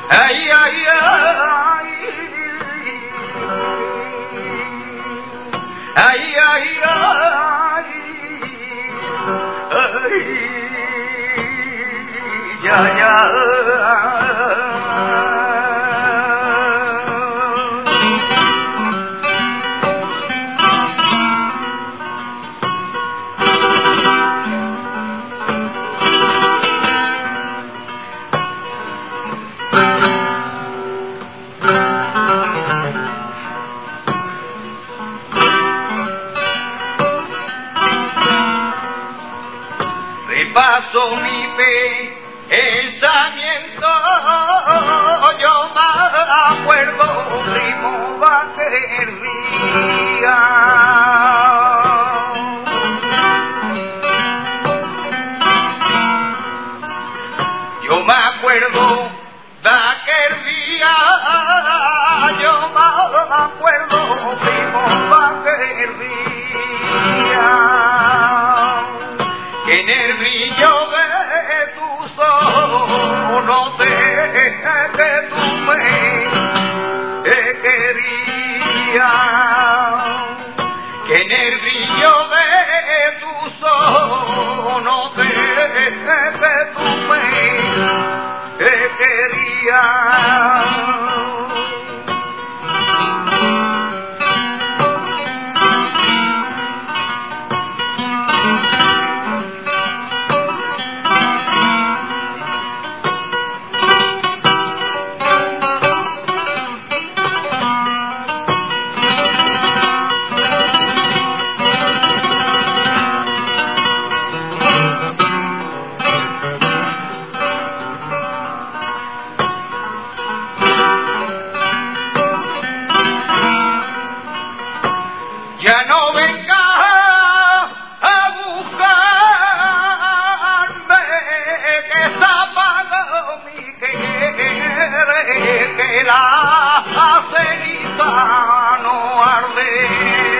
ay, ay, ay, ay, ay, ay, ya, ya. Repaso mi pensamiento, yo me acuerdo primo aquel día. Yo me acuerdo de aquel día, yo me acuerdo primo aquel día. Que en el brillo de tus ojos noté que tú me querías. Que en el brillo de tus ojos noté que tú me querías. Ya no vengas a buscarme, que está apagado mi querer, que la ceniza no arde.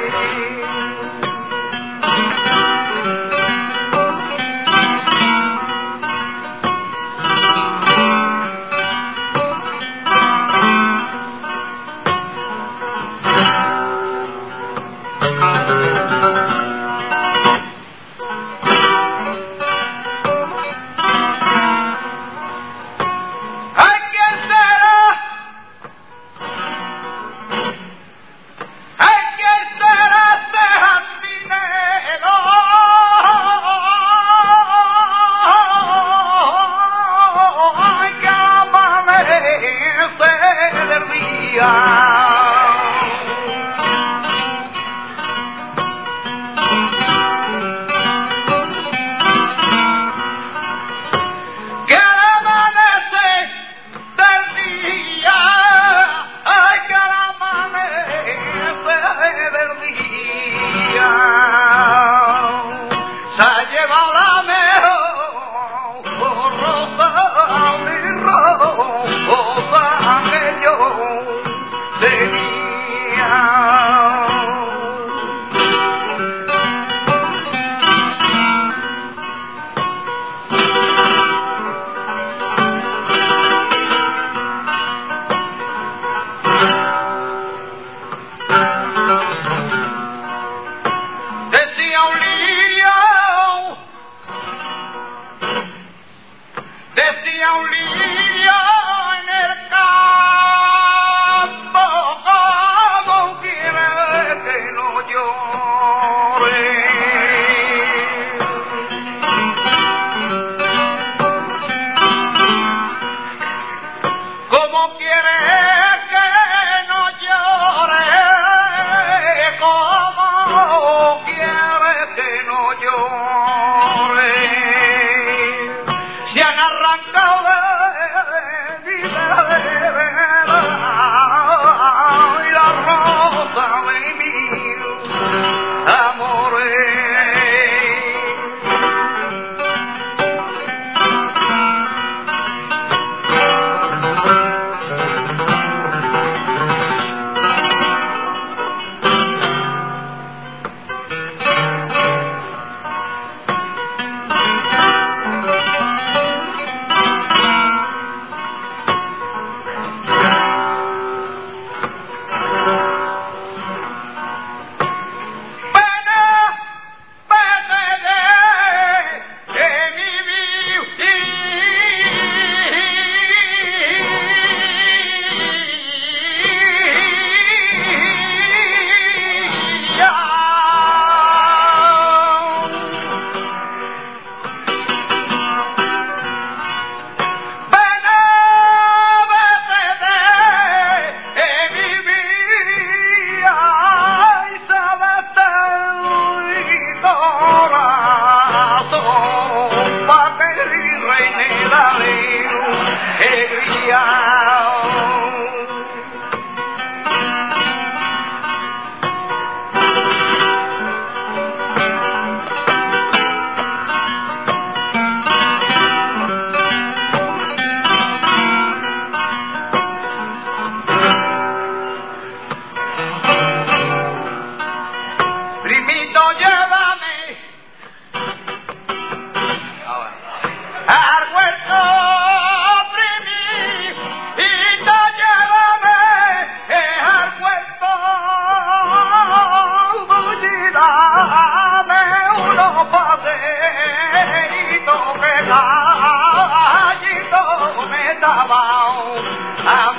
Decía un lirio en el campo, como quiere que no llore. Como quiere que no llore, como quiere que no llore. Se han arrancado primito, llévame al huerto, primito, llévame al huerto, bullidame unos paseitos que gallito me daba a